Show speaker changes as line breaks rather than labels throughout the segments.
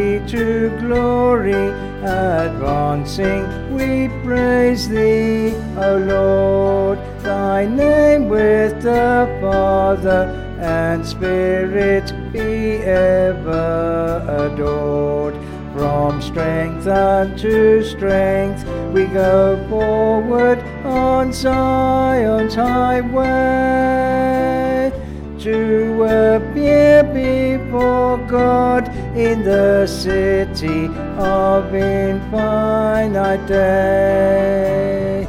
victory to glory, advancing we praise thee, O Lord. Thy name with the Father and Spirit be ever adored. From strength unto strength we go forward on Zion's highway, to appear before God in the city of infinite day.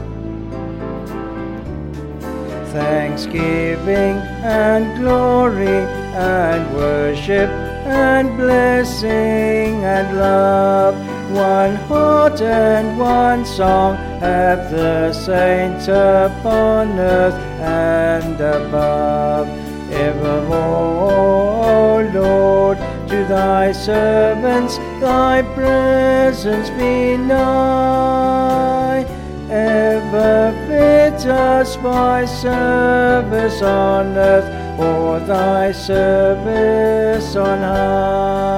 Thanksgiving and glory and worship and blessing and love, one heart and one song have the saints upon earth and above. Evermore, O Lord, to thy servants thy presence be nigh. Ever fit us by service on earth, for thy service on high.